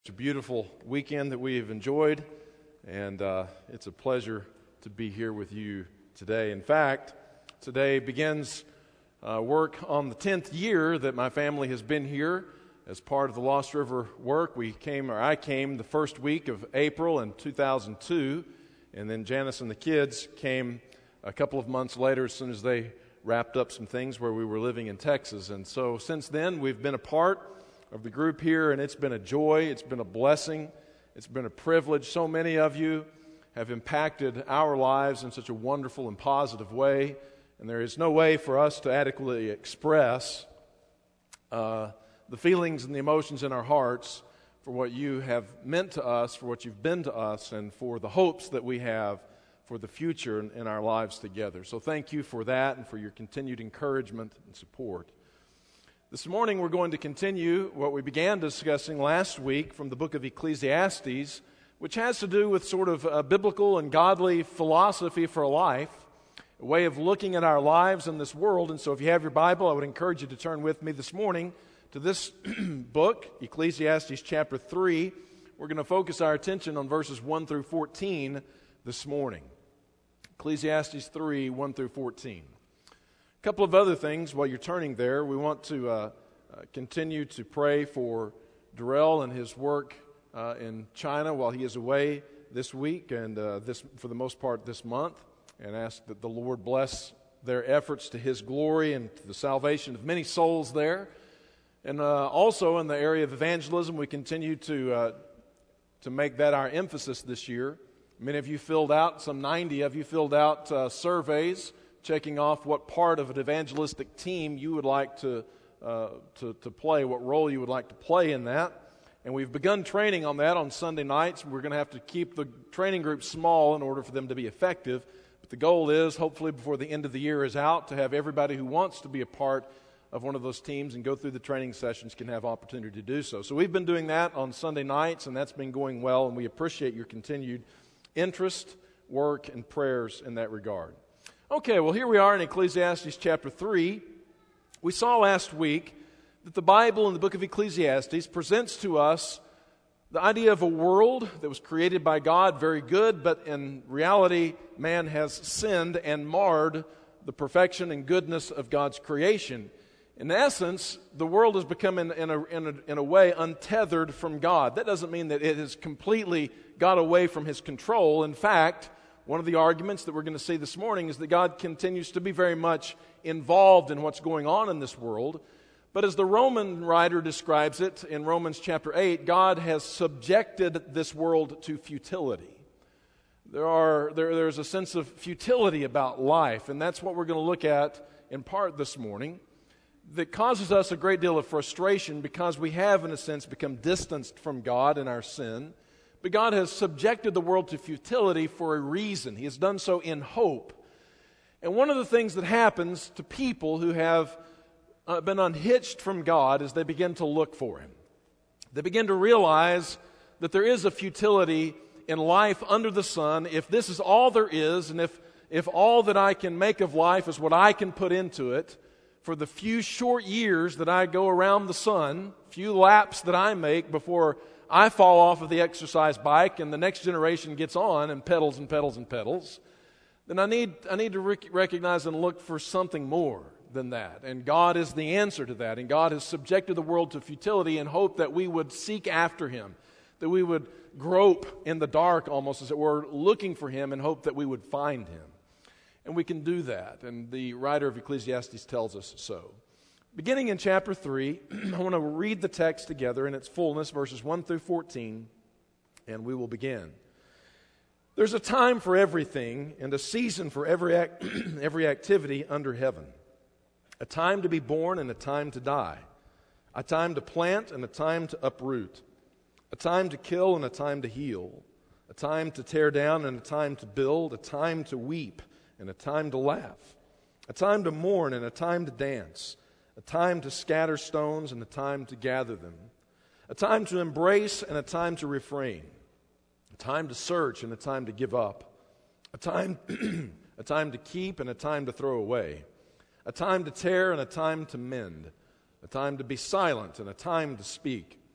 It's a beautiful weekend that we have enjoyed, and it's a pleasure to be here with you today. In fact, today begins work on the 10th year that my family has been here as part of the Lost River work. I came the first week of April in 2002, and then Janice and the kids came a couple of months later as soon as they wrapped up some things where we were living in Texas. And so since then, we've been a part of the group here, and it's been a joy, it's been a blessing, it's been a privilege. So many of you have impacted our lives in such a wonderful and positive way, and there is no way for us to adequately express the feelings and the emotions in our hearts for what you have meant to us, for what you've been to us, and for the hopes that we have for the future in our lives together. So thank you for that and for your continued encouragement and support. This morning we're going to continue what we began discussing last week from the book of Ecclesiastes, which has to do with sort of a biblical and godly philosophy for life, a way of looking at our lives in this world. And so if you have your Bible, I would encourage you to turn with me this morning to this book, Ecclesiastes chapter 3. We're going to focus our attention on verses 1 through 14 this morning. Ecclesiastes 3, 1 through 14. A couple of other things while you're turning there. We want to continue to pray for Darrell and his work in China while he is away this week and for the most part this month, and ask that the Lord bless their efforts to His glory and to the salvation of many souls there. And also in the area of evangelism, we continue to make that our emphasis this year. Many of you some 90 of you filled out surveys checking off what part of an evangelistic team you would like to play, what role you would like to play in that. And we've begun training on that on Sunday nights. We're going to have to keep the training group small in order for them to be effective. But the goal is, hopefully before the end of the year is out, to have everybody who wants to be a part of one of those teams and go through the training sessions can have opportunity to do so. So we've been doing that on Sunday nights, and that's been going well, and we appreciate your continued interest, work, and prayers in that regard. Okay, well, here we are in Ecclesiastes chapter 3. We saw last week that the Bible in the book of Ecclesiastes presents to us the idea of a world that was created by God, very good, but in reality, man has sinned and marred the perfection and goodness of God's creation. In essence, the world has become, in a way, untethered from God. That doesn't mean that it has completely got away from His control. In fact, one of the arguments that we're going to see this morning is that God continues to be very much involved in what's going on in this world. But as the Roman writer describes it in Romans chapter 8, God has subjected this world to futility. There's a sense of futility about life, and that's what we're going to look at in part this morning, that causes us a great deal of frustration because we have, in a sense, become distanced from God in our sin. But God has subjected the world to futility for a reason. He has done so in hope. And one of the things that happens to people who have been unhitched from God is they begin to look for Him. They begin to realize that there is a futility in life under the sun. If this is all there is, and if all that I can make of life is what I can put into it, for the few short years that I go around the sun, few laps that I make before I fall off of the exercise bike and the next generation gets on and pedals and pedals and pedals, then I need to recognize and look for something more than that. And God is the answer to that. And God has subjected the world to futility in hope that we would seek after Him, that we would grope in the dark almost, as it were, looking for Him in hope that we would find Him. And we can do that. And the writer of Ecclesiastes tells us so. Beginning in chapter 3, I want to read the text together in its fullness, verses 1 through 14, and we will begin. There's a time for everything and a season for every activity under heaven. A time to be born and a time to die. A time to plant and a time to uproot. A time to kill and a time to heal. A time to tear down and a time to build. A time to weep and a time to laugh. A time to mourn and a time to dance. A time to scatter stones and a time to gather them. A time to embrace and a time to refrain. A time to search and a time to give up. A time to keep and a time to throw away. A time to tear and a time to mend. A time to be silent and a time to speak.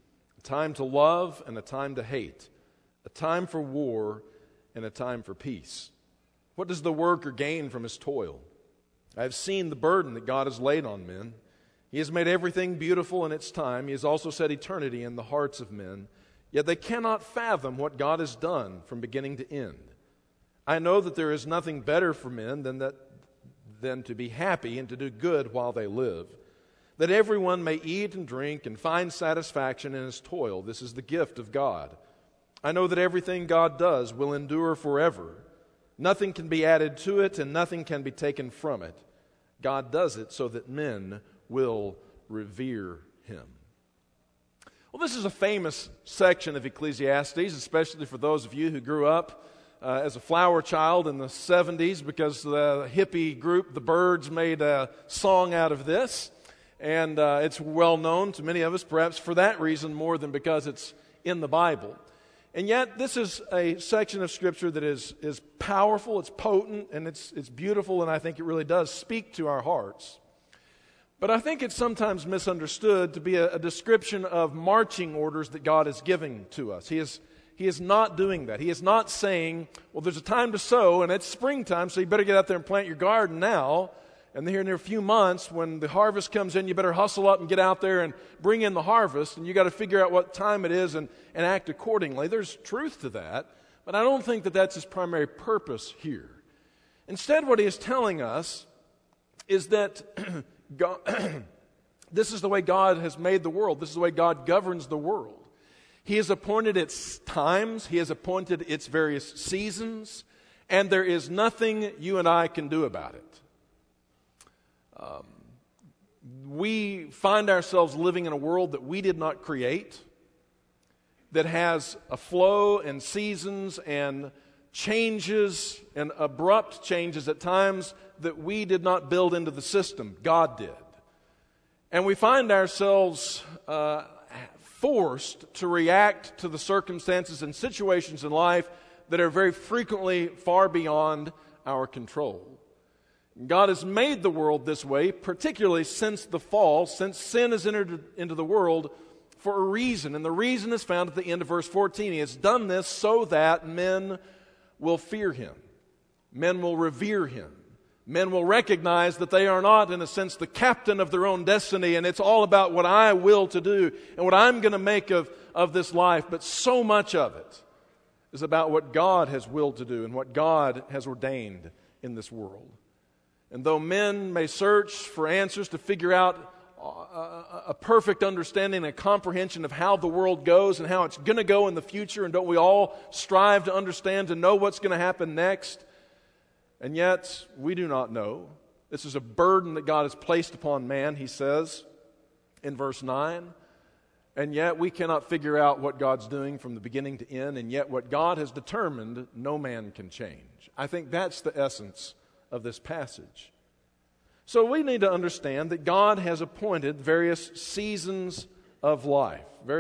time to love and a time to hate, a time for war and a time for peace. What does the worker gain from his toil? I have seen the burden that God has laid on men. He has made everything beautiful in its time. He has also set eternity in the hearts of men. Yet they cannot fathom what God has done from beginning to end. I know that there is nothing better for men than to be happy and to do good while they live, that everyone may eat and drink and find satisfaction in his toil. This is the gift of God. I know that everything God does will endure forever. Nothing can be added to it, and nothing can be taken from it. God does it so that men will revere him. Well, this is a famous section of Ecclesiastes, especially for those of you who grew up as a flower child in the 70s, because the hippie group, the Byrds, made a song out of this. And it's well known to many of us, perhaps for that reason more than because it's in the Bible. And yet, this is a section of Scripture that is powerful, it's potent, and it's beautiful, and I think it really does speak to our hearts. But I think it's sometimes misunderstood to be a description of marching orders that God is giving to us. He is not doing that. He is not saying, well, there's a time to sow, and it's springtime, so you better get out there and plant your garden now. And here in a few months, when the harvest comes in, you better hustle up and get out there and bring in the harvest. And you got to figure out what time it is and act accordingly. There's truth to that, but I don't think that that's his primary purpose here. Instead, what he is telling us is that God, this is the way God has made the world. This is the way God governs the world. He has appointed its times. He has appointed its various seasons. And there is nothing you and I can do about it. We find ourselves living in a world that we did not create, that has a flow and seasons and changes and abrupt changes at times that we did not build into the system. God did. And we find ourselves forced to react to the circumstances and situations in life that are very frequently far beyond our control. God has made the world this way, particularly since the fall, since sin has entered into the world, for a reason. And the reason is found at the end of verse 14. He has done this so that men will fear him. Men will revere him. Men will recognize that they are not, in a sense, the captain of their own destiny, and it's all about what I will to do and what I'm going to make of this life. But so much of it is about what God has willed to do and what God has ordained in this world. And though men may search for answers to figure out a perfect understanding and comprehension of how the world goes and how it's going to go in the future, and don't we all strive to understand, to know what's going to happen next? And yet, we do not know. This is a burden that God has placed upon man, he says in verse 9. And yet, we cannot figure out what God's doing from the beginning to end, and yet what God has determined, no man can change. I think that's the essence of this passage. So we need to understand that God has appointed various seasons of life.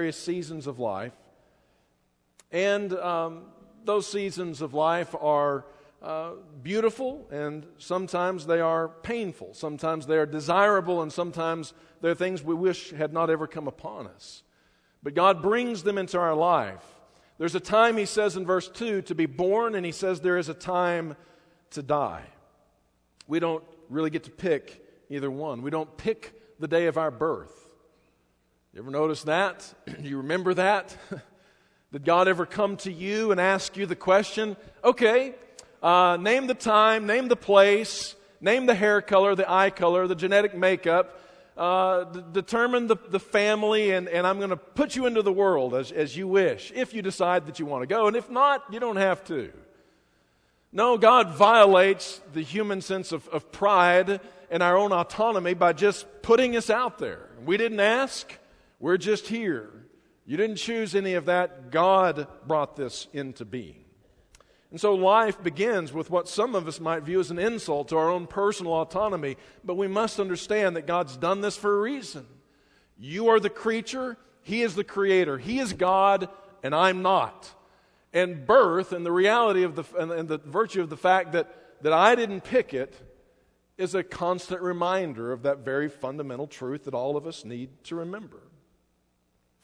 And those seasons of life are beautiful, and sometimes they are painful. Sometimes they are desirable, and sometimes they're things we wish had not ever come upon us. But God brings them into our life. There's a time, he says in verse 2, to be born, and he says there is a time to die. We don't really get to pick either one. We don't pick the day of our birth. You ever notice that? Do you remember that? Did God ever come to you and ask you the question, okay, name the time, name the place, name the hair color, the eye color, the genetic makeup, determine the family, and I'm going to put you into the world as you wish, if you decide that you want to go. And if not, you don't have to. No, God violates the human sense of pride and our own autonomy by just putting us out there. We didn't ask. We're just here. You didn't choose any of that. God brought this into being. And so life begins with what some of us might view as an insult to our own personal autonomy, but we must understand that God's done this for a reason. You are the creature. He is the creator. He is God, and I'm not. And birth and the reality of the virtue of the fact that I didn't pick it is a constant reminder of that very fundamental truth that all of us need to remember.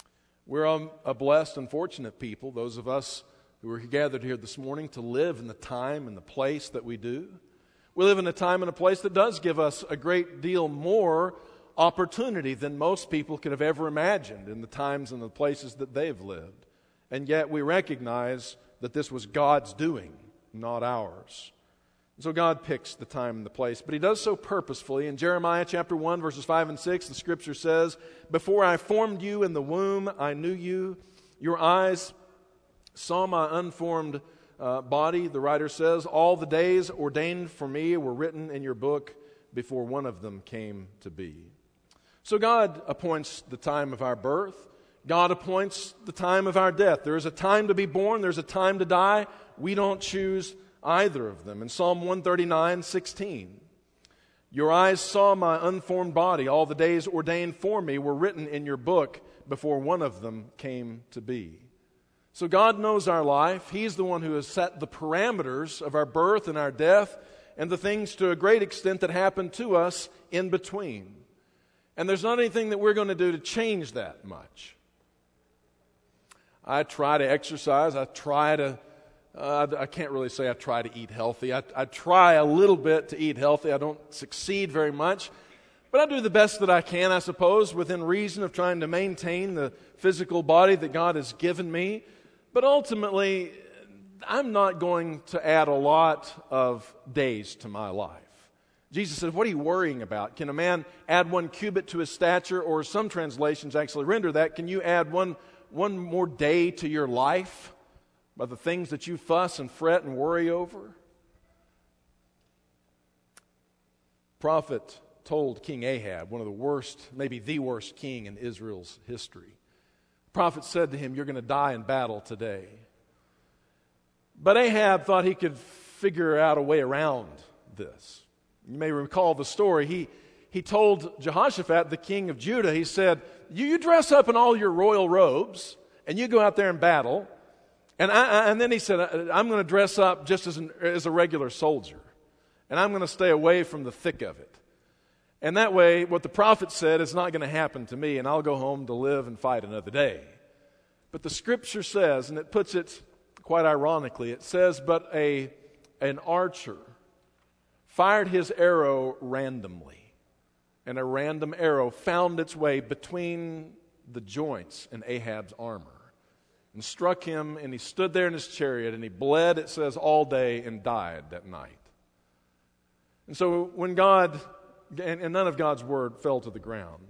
We're a blessed and fortunate people, those of us who are gathered here this morning, to live in the time and the place that we do. We live in a time and a place that does give us a great deal more opportunity than most people could have ever imagined in the times and the places that they've lived. And yet we recognize that this was God's doing, not ours. So God picks the time and the place, but He does so purposefully. In Jeremiah chapter 1, verses 5 and 6, the Scripture says, "Before I formed you in the womb, I knew you. Your eyes saw my unformed body," the writer says. "All the days ordained for me were written in your book before one of them came to be." So God appoints the time of our birth. God appoints the time of our death. There is a time to be born. There's a time to die. We don't choose either of them. In Psalm 139:16, "Your eyes saw my unformed body. All the days ordained for me were written in your book before one of them came to be." So God knows our life. He's the one who has set the parameters of our birth and our death and the things to a great extent that happen to us in between. And there's not anything that we're going to do to change that much. I try to exercise. I can't really say I try to eat healthy. I try a little bit to eat healthy. I don't succeed very much. But I do the best that I can, I suppose, within reason of trying to maintain the physical body that God has given me. But ultimately, I'm not going to add a lot of days to my life. Jesus said, "What are you worrying about? Can a man add 1 cubit to his stature?" Or some translations actually render that, "Can you add one more day to your life by the things that you fuss and fret and worry over?" Prophet told King Ahab, one of the worst, maybe the worst king in Israel's history. The prophet said to him, "You're going to die in battle today." But Ahab thought he could figure out a way around this. You may recall the story. He told Jehoshaphat, the king of Judah, he said, you dress up in all your royal robes and you go out there and battle. And then he said, "I'm going to dress up just as a regular soldier. And I'm going to stay away from the thick of it. And that way, what the prophet said is not going to happen to me, and I'll go home to live and fight another day." But the Scripture says, and it puts it quite ironically, it says, "But an archer fired his arrow randomly, and a random arrow found its way between the joints in Ahab's armor and struck him, and he stood there in his chariot, and he bled," it says, "all day and died that night." And so when God, and none of God's word fell to the ground.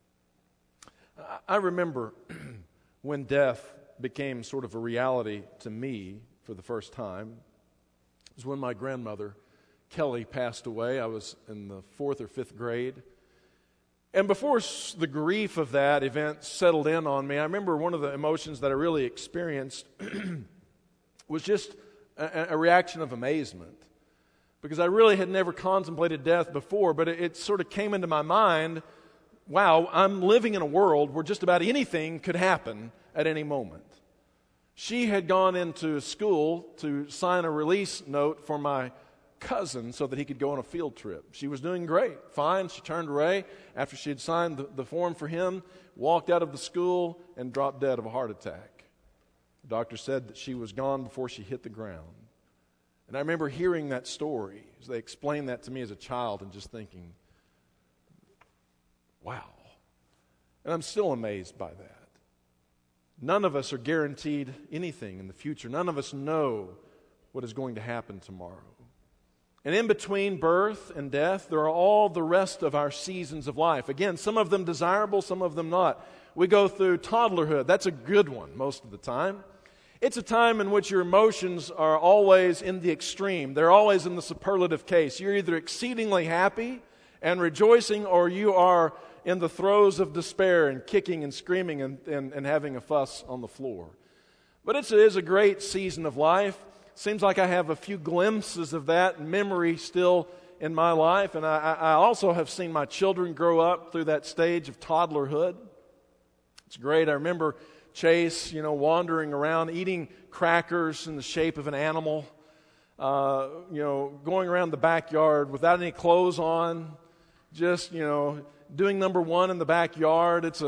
I remember when death became sort of a reality to me for the first time. It was when my grandmother, Kelly, passed away. I was in the 4th or 5th grade. And before the grief of that event settled in on me, I remember one of the emotions that I really experienced was just a reaction of amazement. Because I really had never contemplated death before, but it sort of came into my mind, wow, I'm living in a world where just about anything could happen at any moment. She had gone into school to sign a release note for my cousin so that he could go on a field trip. She was doing great, fine. She turned away after she had signed the form for him, walked out of the school, and dropped dead of a heart attack. The doctor said that she was gone before she hit the ground. And I remember hearing that story as they explained that to me as a child and just thinking, wow. And I'm still amazed by that. None of us are guaranteed anything in the future. None of us know what is going to happen tomorrow. And in between birth and death, there are all the rest of our seasons of life. Again, some of them desirable, some of them not. We go through toddlerhood. That's a good one most of the time. It's a time in which your emotions are always in the extreme. They're always in the superlative case. You're either exceedingly happy and rejoicing, or you are in the throes of despair and kicking and screaming and having a fuss on the floor. But it is a great season of life. Seems like I have a few glimpses of that memory still in my life. And I also have seen my children grow up through that stage of toddlerhood. It's great. I remember Chase, wandering around, eating crackers in the shape of an animal, going around the backyard without any clothes on, just, doing number one in the backyard. It's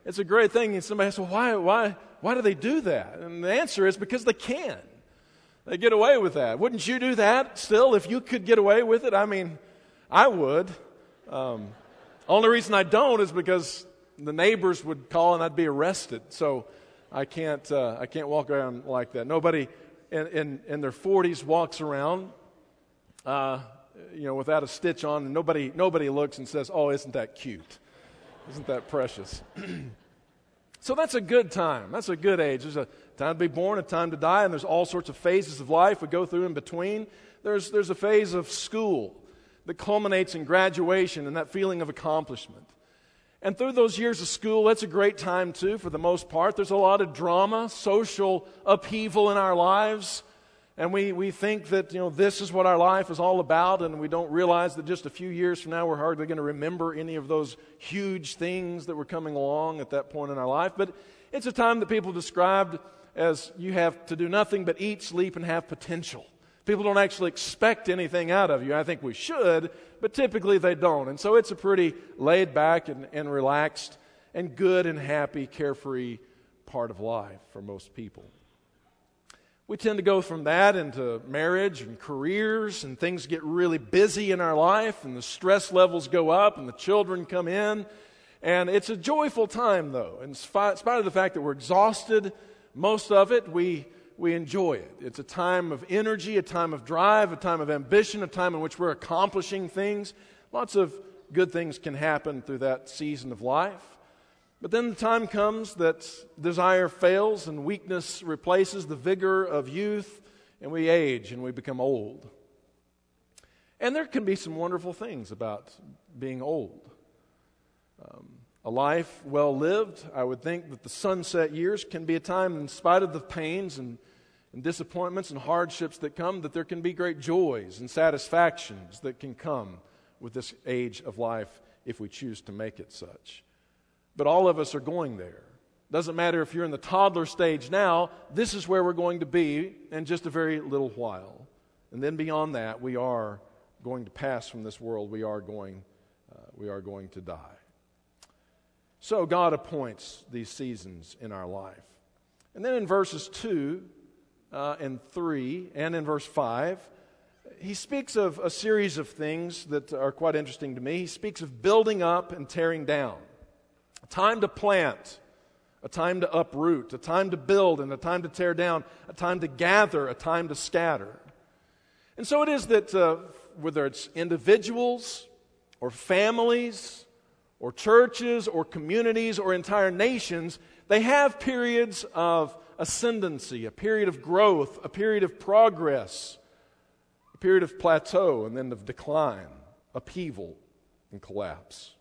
It's a great thing. And somebody asks, well, why do they do that? And the answer is because they can. They get away with that. Wouldn't you do that still if you could get away with it? I mean, I would. Only reason I don't is because the neighbors would call and I'd be arrested. So I can't walk around like that. Nobody in their 40s walks around, without a stitch on, and nobody looks and says, "Oh, isn't that cute? Isn't that precious?" So that's a good time. That's a good age. There's a time to be born, a time to die, and there's all sorts of phases of life we go through in between. There's a phase of school that culminates in graduation and that feeling of accomplishment. And through those years of school, that's a great time too, for the most part. There's a lot of drama, social upheaval in our lives. And we think that, this is what our life is all about, and we don't realize that just a few years from now, we're hardly going to remember any of those huge things that were coming along at that point in our life. But it's a time that people described as you have to do nothing but eat, sleep, and have potential. People don't actually expect anything out of you. I think we should, but typically they don't. And so it's a pretty laid back and relaxed and good and happy, carefree part of life for most people. We tend to go from that into marriage and careers, and things get really busy in our life, and the stress levels go up, and the children come in. And it's a joyful time, though. In spite of the fact that we're exhausted, most of it, we enjoy it. It's a time of energy, a time of drive, a time of ambition, a time in which we're accomplishing things. Lots of good things can happen through that season of life. But then the time comes that desire fails and weakness replaces the vigor of youth, and we age and we become old. And there can be some wonderful things about being old. A life well lived, I would think that the sunset years can be a time, in spite of the pains and disappointments and hardships that come, that there can be great joys and satisfactions that can come with this age of life if we choose to make it such. But all of us are going there. Doesn't matter if you're in the toddler stage now, this is where we're going to be in just a very little while. And then beyond that, we are going to pass from this world. We are going to die. So God appoints these seasons in our life. And then in verses 2 and 3 and in verse 5, he speaks of a series of things that are quite interesting to me. He speaks of building up and tearing down. A time to plant, a time to uproot, a time to build and a time to tear down, a time to gather, a time to scatter. And so it is that whether it's individuals or families or churches or communities or entire nations, they have periods of ascendancy, a period of growth, a period of progress, a period of plateau, and then of decline, upheaval, and collapse.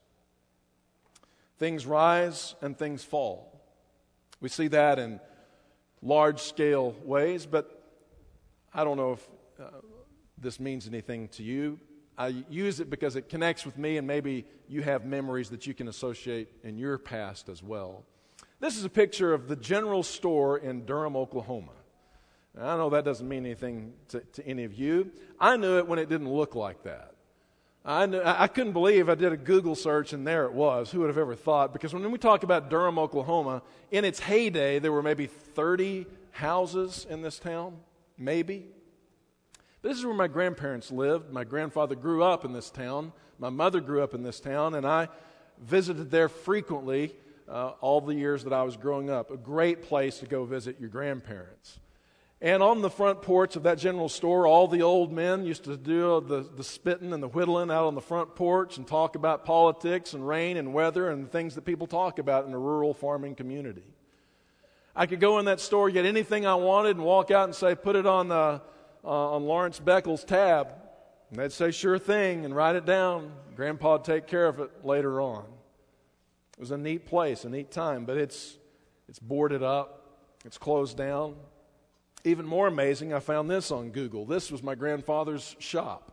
Things rise and things fall. We see that in large-scale ways, but I don't know if this means anything to you. I use it because it connects with me, and maybe you have memories that you can associate in your past as well. This is a picture of the general store in Durham, Oklahoma. Now, I know that doesn't mean anything to any of you. I knew it when it didn't look like that. I couldn't believe I did a Google search and there it was. Who would have ever thought? Because when we talk about Durham, Oklahoma, in its heyday, there were maybe 30 houses in this town, maybe. But this is where my grandparents lived. My grandfather grew up in this town. My mother grew up in this town, and I visited there frequently all the years that I was growing up. A great place to go visit your grandparents. And on the front porch of that general store, all the old men used to do the spitting and the whittling out on the front porch and talk about politics and rain and weather and things that people talk about in a rural farming community. I could go in that store, get anything I wanted, and walk out and say, put it on Lawrence Beckel's tab. And they'd say, sure thing, and write it down. Grandpa would take care of it later on. It was a neat place, a neat time, but it's boarded up. It's closed down. Even more amazing, I found this on Google. This was my grandfather's shop.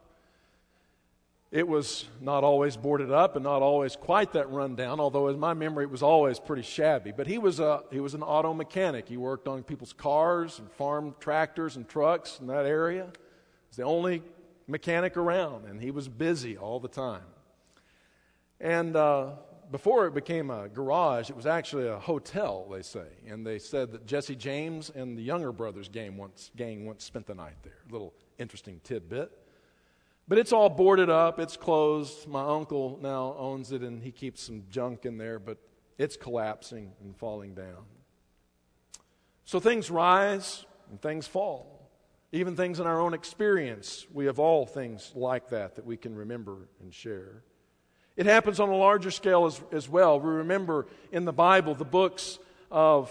It was not always boarded up and not always quite that rundown, although in my memory it was always pretty shabby. But he was an auto mechanic. He worked on people's cars and farm tractors and trucks in that area. He was the only mechanic around, and he was busy all the time. And before it became a garage, it was actually a hotel, they say. And they said that Jesse James and the Younger Brothers gang once spent the night there. A little interesting tidbit. But it's all boarded up. It's closed. My uncle now owns it, and he keeps some junk in there, but it's collapsing and falling down. So things rise and things fall. Even things in our own experience, we have all things like that we can remember and share. It happens on a larger scale as well. We remember in the Bible the books of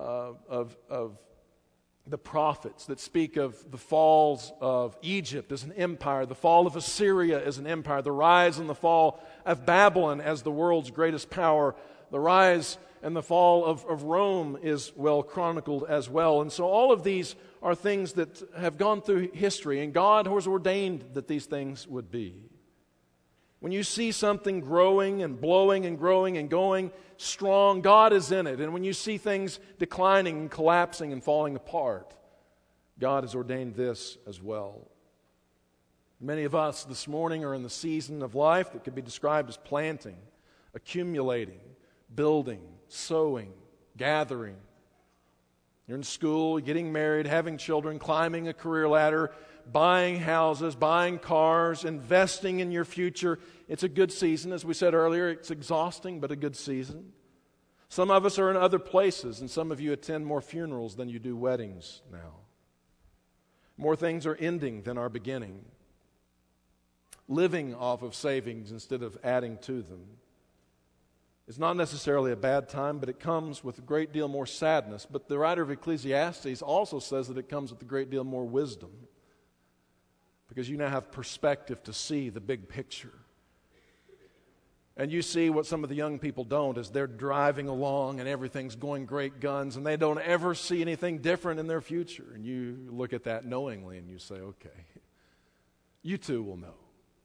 the prophets that speak of the falls of Egypt as an empire, the fall of Assyria as an empire, the rise and the fall of Babylon as the world's greatest power, the rise and the fall of Rome is well chronicled as well. And so all of these are things that have gone through history, and God has ordained that these things would be. When you see something growing and blowing and growing and going strong, God is in it. And when you see things declining and collapsing and falling apart, God has ordained this as well. Many of us this morning are in the season of life that could be described as planting, accumulating, building, sowing, gathering. You're in school, getting married, having children, climbing a career ladder, buying houses, buying cars, investing in your future. It's a good season. As we said earlier, it's exhausting, but a good season. Some of us are in other places, and some of you attend more funerals than you do weddings now. More things are ending than are beginning. Living off of savings instead of adding to them. It's not necessarily a bad time, but it comes with a great deal more sadness. But the writer of Ecclesiastes also says that it comes with a great deal more wisdom. Because you now have perspective to see the big picture. And you see what some of the young people don't as they're driving along and everything's going great guns and they don't ever see anything different in their future. And you look at that knowingly and you say, okay, you too will know.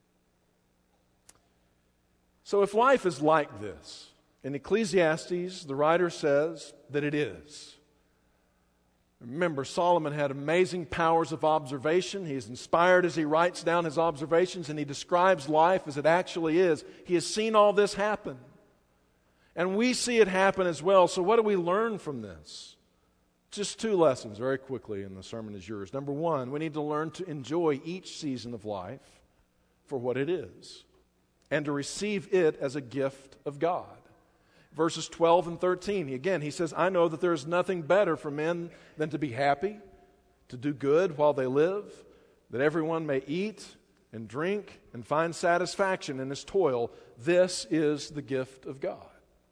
So if life is like this, in Ecclesiastes, the writer says that it is. Remember, Solomon had amazing powers of observation. He is inspired as he writes down his observations, and he describes life as it actually is. He has seen all this happen. And we see it happen as well. So what do we learn from this? Just two lessons very quickly, and the sermon is yours. Number one, we need to learn to enjoy each season of life for what it is, and to receive it as a gift of God. Verses 12 and 13, again, he says, I know that there is nothing better for men than to be happy, to do good while they live, that everyone may eat and drink and find satisfaction in his toil. This is the gift of God.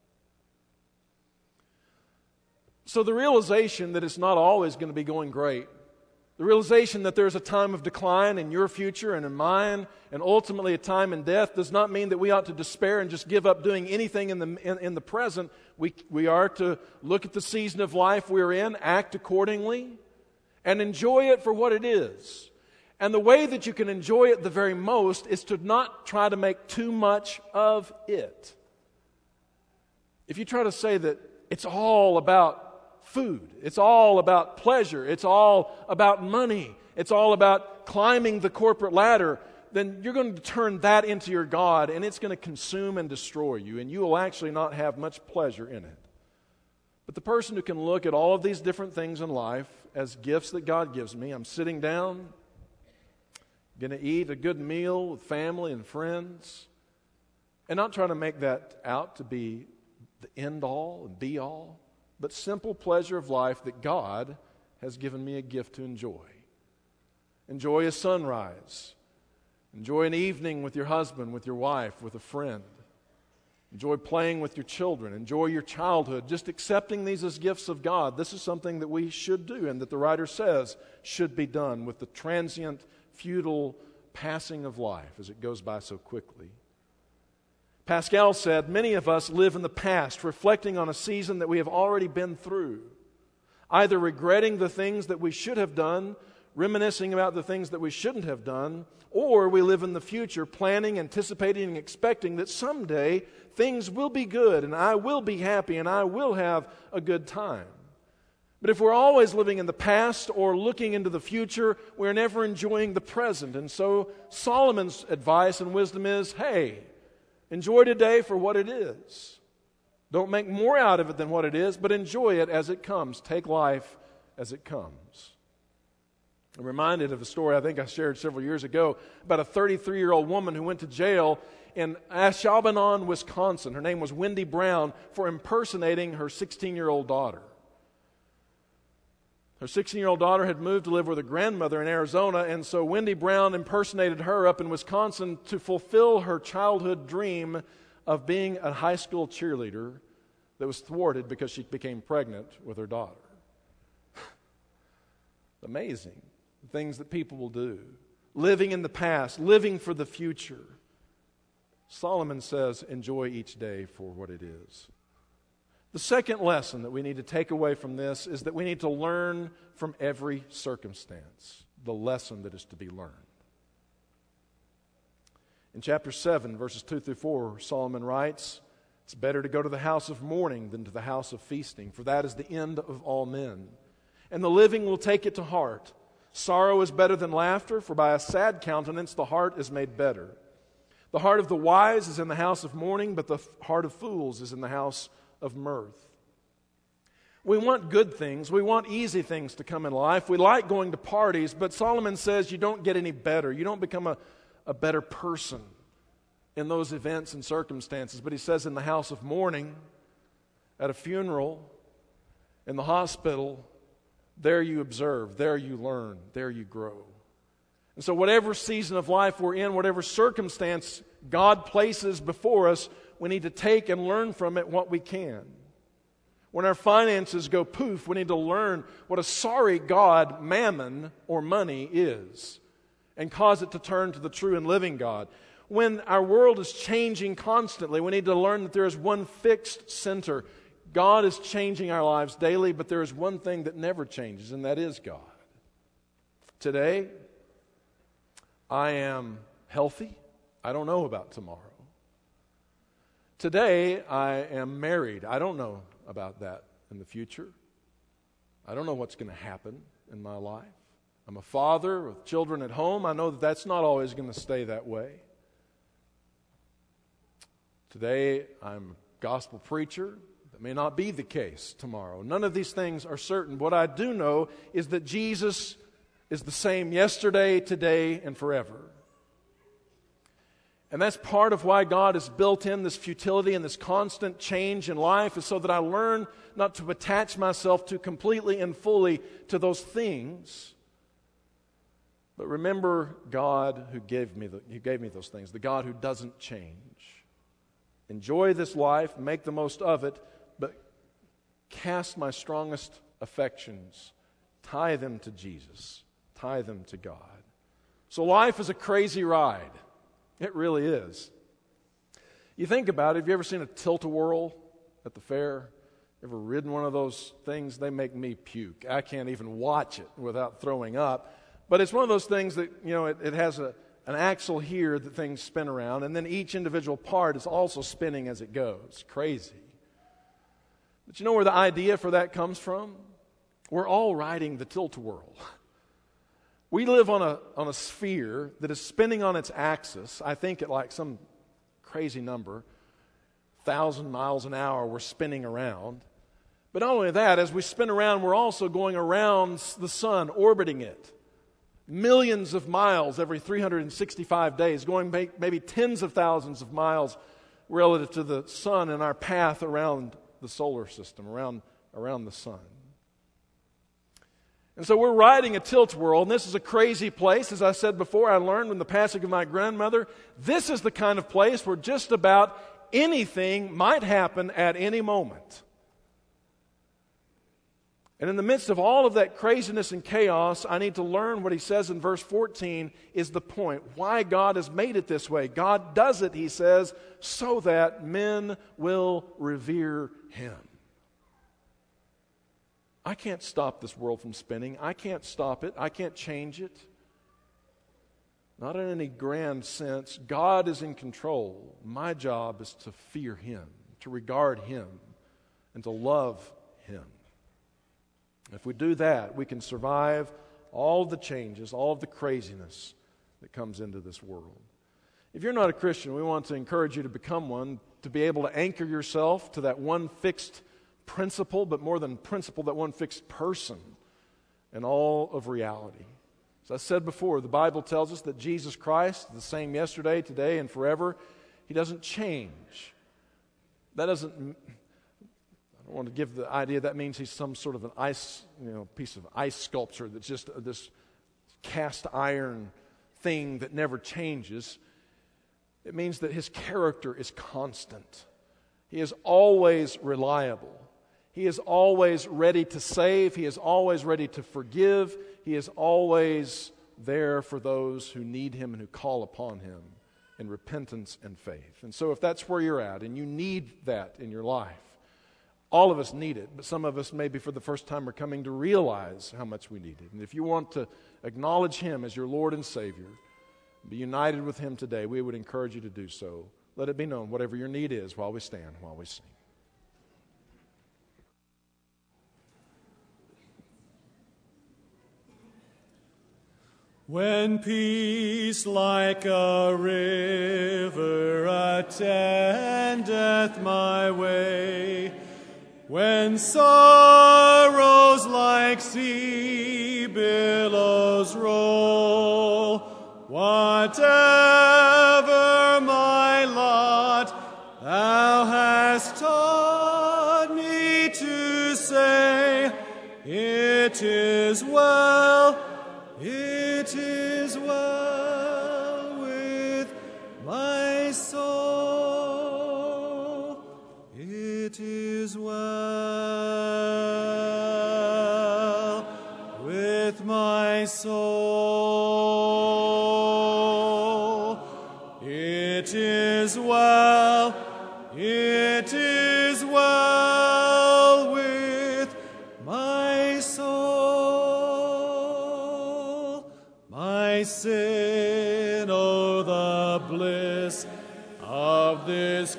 So the realization that it's not always going to be going great, the realization that there's a time of decline in your future and in mine, and ultimately a time in death, does not mean that we ought to despair and just give up doing anything in the present. We are to look at the season of life we're in, act accordingly, and enjoy it for what it is. And the way that you can enjoy it the very most is to not try to make too much of it. If you try to say that it's all about food, it's all about pleasure, it's all about money, it's all about climbing the corporate ladder, then you're going to turn that into your God, and it's going to consume and destroy you, and you will actually not have much pleasure in it. But the person who can look at all of these different things in life as gifts that God gives me, I'm sitting down, going to eat a good meal with family and friends, and not trying to make that out to be the end all and be all, but simple pleasure of life that God has given me a gift to enjoy. Enjoy a sunrise. Enjoy an evening with your husband, with your wife, with a friend. Enjoy playing with your children. Enjoy your childhood. Just accepting these as gifts of God. This is something that we should do and that the writer says should be done with the transient, futile passing of life as it goes by so quickly. Pascal said, many of us live in the past, reflecting on a season that we have already been through, either regretting the things that we should have done, reminiscing about the things that we shouldn't have done, or we live in the future, planning, anticipating, and expecting that someday things will be good, and I will be happy, and I will have a good time. But if we're always living in the past or looking into the future, we're never enjoying the present. And so Solomon's advice and wisdom is, hey, Enjoy today for what it is. Don't make more out of it than what it is, but enjoy it as it comes. Take life as it comes. I'm reminded of a story I think I shared several years ago about a 33-year-old woman who went to jail in Ashwaubenon, Wisconsin. Her name was Wendy Brown, for impersonating her 16-year-old daughter. Her 16-year-old daughter had moved to live with her grandmother in Arizona, and so Wendy Brown impersonated her up in Wisconsin to fulfill her childhood dream of being a high school cheerleader that was thwarted because she became pregnant with her daughter. Amazing. The things that people will do. Living in the past, living for the future. Solomon says, enjoy each day for what it is. The second lesson that we need to take away from this is that we need to learn from every circumstance. The lesson that is to be learned. In chapter 7, verses 2 through 4, Solomon writes, it's better to go to the house of mourning than to the house of feasting, for that is the end of all men. And the living will take it to heart. Sorrow is better than laughter, for by a sad countenance the heart is made better. The heart of the wise is in the house of mourning, but the heart of fools is in the house of mirth. We want good things. We want easy things to come in life. We like going to parties, but Solomon says you don't get any better. You don't become a better person in those events and circumstances. But he says in the house of mourning, at a funeral, in the hospital, there you observe, there you learn, there you grow. And so whatever season of life we're in, whatever circumstance God places before us, we need to take and learn from it what we can. When our finances go poof, we need to learn what a sorry God mammon or money is and cause it to turn to the true and living God. When our world is changing constantly, we need to learn that there is one fixed center. God is changing our lives daily, but there is one thing that never changes, and that is God. Today, I am healthy. I don't know about tomorrow. Today, I am married. I don't know about that in the future. I don't know what's going to happen in my life. I'm a father with children at home. I know that that's not always going to stay that way. Today, I'm a gospel preacher. That may not be the case tomorrow. None of these things are certain. What I do know is that Jesus is the same yesterday, today, and forever. And that's part of why God has built in this futility and this constant change in life, is so that I learn not to attach myself too completely and fully to those things, but remember God who gave me those things, the God who doesn't change. Enjoy this life, make the most of it, but cast my strongest affections, tie them to Jesus, tie them to God. So life is a crazy ride. It really is. You think about it, have you ever seen a tilt-a-whirl at the fair? Ever ridden one of those things? They make me puke. I can't even watch it without throwing up. But it's one of those things that, it has an axle here that things spin around, and then each individual part is also spinning as it goes. Crazy. But you know where the idea for that comes from? We're all riding the tilt-a-whirl. We live on a sphere that is spinning on its axis. I think at like some crazy number, 1,000 miles an hour, we're spinning around. But not only that, as we spin around, we're also going around the sun, orbiting it. Millions of miles every 365 days, going maybe tens of thousands of miles relative to the sun and our path around the solar system, around the sun. And so we're riding a tilt-a-whirl, and this is a crazy place. As I said before, I learned in the passing of my grandmother, this is the kind of place where just about anything might happen at any moment. And in the midst of all of that craziness and chaos, I need to learn what he says in verse 14 is the point. Why God has made it this way. God does it, he says, so that men will revere him. I can't stop this world from spinning. I can't stop it. I can't change it. Not in any grand sense. God is in control. My job is to fear him, to regard him, and to love him. If we do that, we can survive all of the changes, all of the craziness that comes into this world. If you're not a Christian, we want to encourage you to become one, to be able to anchor yourself to that one fixed principle, but more than principle, that one fixed person in all of reality. As I said before, the Bible tells us that Jesus Christ is the same yesterday, today, and forever. He doesn't change. That doesn't, I don't want to give the idea that means he's some sort of an piece of ice sculpture that's just this cast iron thing that never changes. It means that his character is constant. He is always reliable. He is always ready to save. He is always ready to forgive. He is always there for those who need him and who call upon him in repentance and faith. And so if that's where you're at and you need that in your life, all of us need it, but some of us maybe for the first time are coming to realize how much we need it. And if you want to acknowledge him as your Lord and Savior, be united with him today, we would encourage you to do so. Let it be known, whatever your need is, while we stand, while we sing. When peace like a river attendeth my way, when sorrows like sea billows roll, whatever my lot, thou hast taught me to say, it is well, it is well with my soul. It is well with my soul. It is well, it is well with my soul. My sin, oh, the bliss of this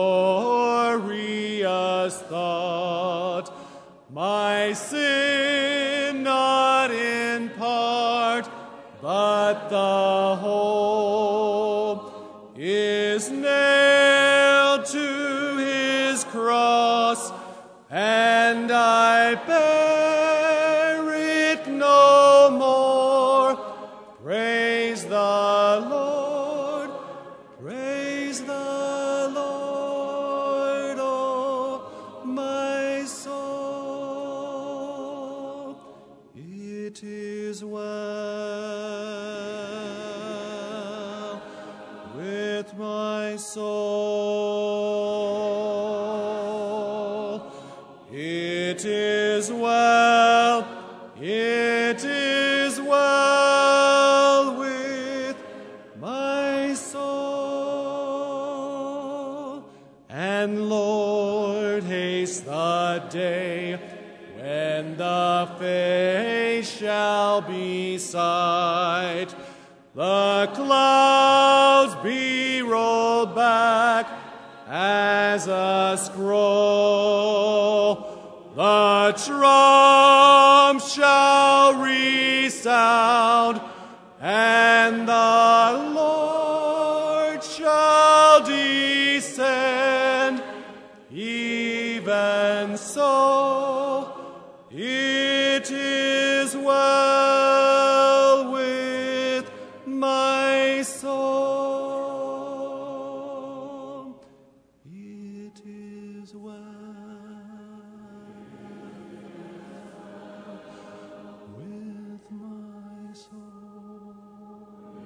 glorious thought. My sin, not in part, but the whole, is nailed to his cross, and I bear it no more. Praise the Lord, praise the Lord, oh my soul. It is well with my soul. It is well, it is well with my soul. And Lord, haste the day when the face shall be sight, the clouds be rolled back as a scroll, the trump shall resound, and the Lord shall descend. Even so, it is well with my soul. It is well with my soul.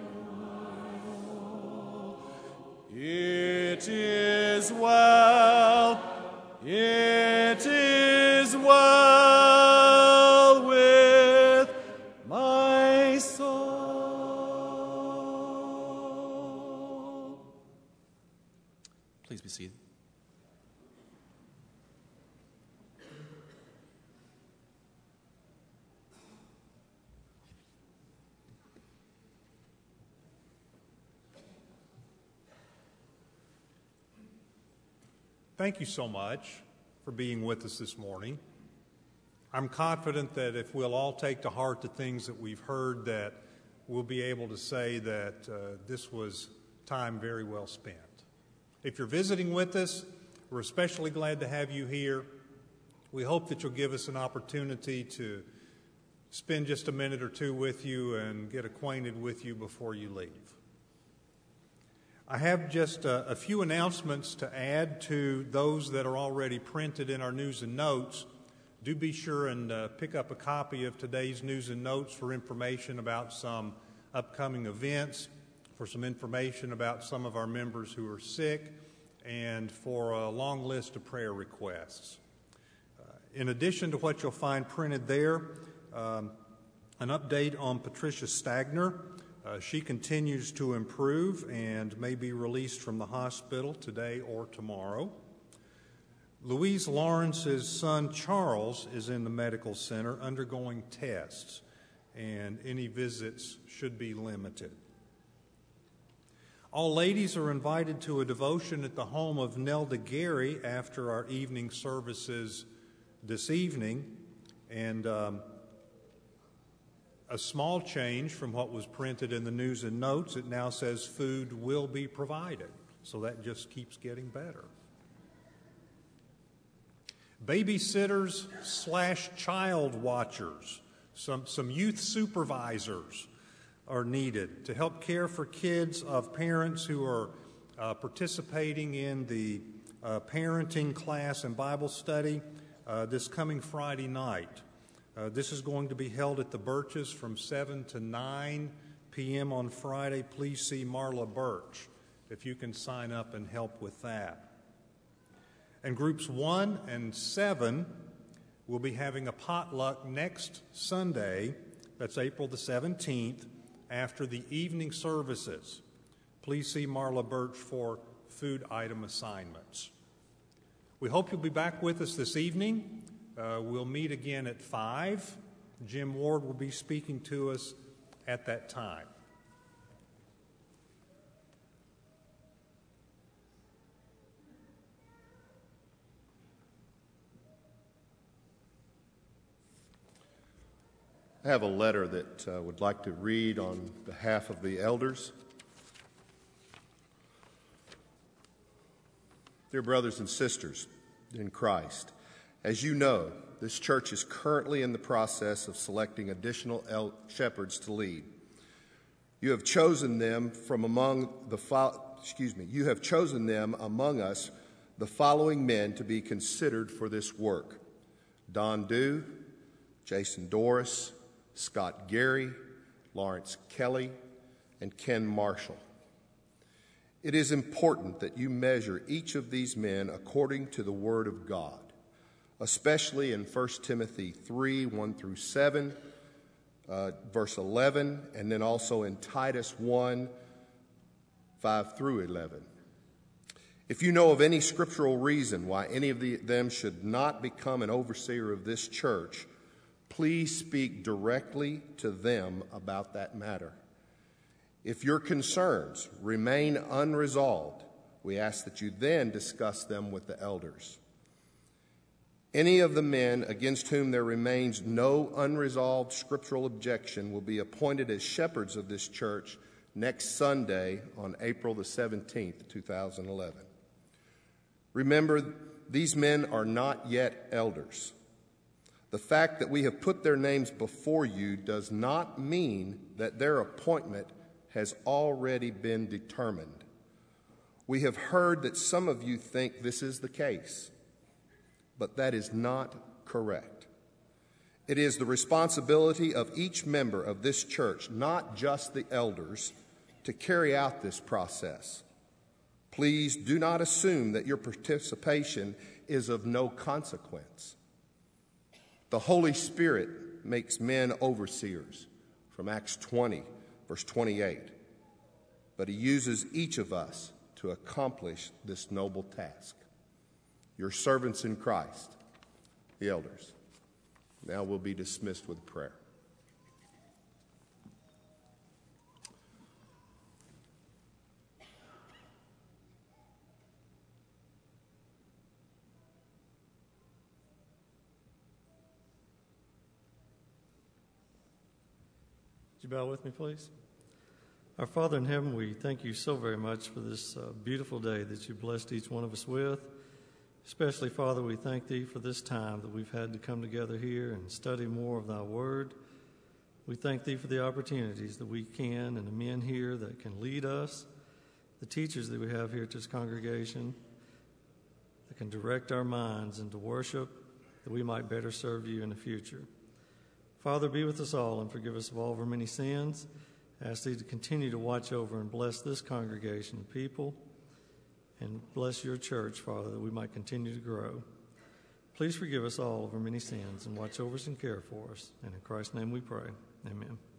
It is well, it is well with my soul. Please be seated. Thank you so much for being with us this morning. I'm confident that if we'll all take to heart the things that we've heard, that we'll be able to say that this was time very well spent. If you're visiting with us, we're especially glad to have you here. We hope that you'll give us an opportunity to spend just a minute or two with you and get acquainted with you before you leave. I have just a few announcements to add to those that are already printed in our news and notes. Do be sure and pick up a copy of today's news and notes for information about some upcoming events, for some information about some of our members who are sick, and for a long list of prayer requests. In addition to what you'll find printed there, an update on Patricia Stagner. She continues to improve and may be released from the hospital today or tomorrow. Louise Lawrence's son Charles is in the medical center undergoing tests, and any visits should be limited. All ladies are invited to a devotion at the home of Nelda Gary after our evening services this evening, and a small change from what was printed in the news and notes. It now says food will be provided, so that just keeps getting better. Babysitters / child watchers, some youth supervisors are needed to help care for kids of parents who are participating in the parenting class and Bible study this coming Friday night. This is going to be held at the Birches from 7 to 9 p.m. on Friday. Please see Marla Birch if you can sign up and help with that. And groups 1 and 7 will be having a potluck next Sunday, that's April the 17th, after the evening services. Please see Marla Birch for food item assignments. We hope you'll be back with us this evening. We'll meet again at 5. Jim Ward will be speaking to us at that time. I have a letter that I would like to read on behalf of the elders. Dear brothers and sisters in Christ, as you know, this church is currently in the process of selecting additional shepherds to lead. You have chosen them among us the following men to be considered for this work: Don Dew, Jason Doris, Scott Gary, Lawrence Kelly, and Ken Marshall. It is important that you measure each of these men according to the Word of God, especially in 1 Timothy 3, 1 through 7, verse 11, and then also in Titus 1, 5 through 11. If you know of any scriptural reason why any of them should not become an overseer of this church, please speak directly to them about that matter. If your concerns remain unresolved, we ask that you then discuss them with the elders. Any of the men against whom there remains no unresolved scriptural objection will be appointed as shepherds of this church next Sunday on April the 17th, 2011. Remember, these men are not yet elders. The fact that we have put their names before you does not mean that their appointment has already been determined. We have heard that some of you think this is the case, but that is not correct. It is the responsibility of each member of this church, not just the elders, to carry out this process. Please do not assume that your participation is of no consequence. The Holy Spirit makes men overseers, from Acts 20, verse 28. But he uses each of us to accomplish this noble task. Your servants in Christ, the elders. Now we'll be dismissed with prayer. Would you bow with me, please? Our Father in heaven, we thank you so very much for this beautiful day that you blessed each one of us with. Especially, Father, we thank thee for this time that we've had to come together here and study more of thy word. We thank thee for the opportunities that we can and the men here that can lead us, the teachers that we have here at this congregation that can direct our minds into worship that we might better serve you in the future. Father, be with us all and forgive us of all of our many sins. I ask thee to continue to watch over and bless this congregation of people and bless your church, Father, that we might continue to grow. Please forgive us all of our many sins and watch over us and care for us. And in Christ's name we pray. Amen.